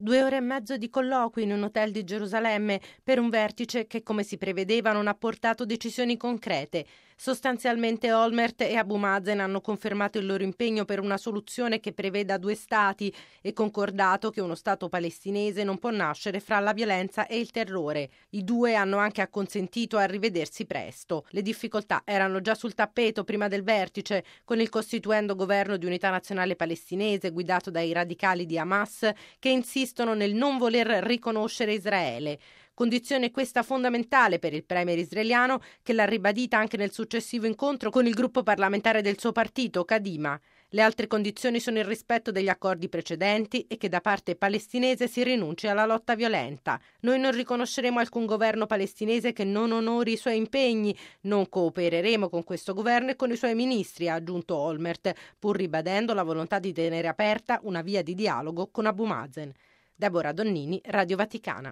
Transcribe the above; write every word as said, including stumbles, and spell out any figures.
Due ore e mezzo di colloqui in un hotel di Gerusalemme per un vertice che, come si prevedeva, non ha portato decisioni concrete. Sostanzialmente Olmert e Abu Mazen hanno confermato il loro impegno per una soluzione che preveda due stati e concordato che uno stato palestinese non può nascere fra la violenza e il terrore. I due hanno anche acconsentito a rivedersi presto. Le difficoltà erano già sul tappeto prima del vertice, con il costituendo governo di unità nazionale palestinese guidato dai radicali di Hamas che insistono nel non voler riconoscere Israele. Condizione questa fondamentale per il premier israeliano, che l'ha ribadita anche nel successivo incontro con il gruppo parlamentare del suo partito, Kadima. Le altre condizioni sono il rispetto degli accordi precedenti e che da parte palestinese si rinunci alla lotta violenta. Noi non riconosceremo alcun governo palestinese che non onori i suoi impegni, non coopereremo con questo governo e con i suoi ministri, ha aggiunto Olmert, pur ribadendo la volontà di tenere aperta una via di dialogo con Abu Mazen. Deborah Donnini, Radio Vaticana.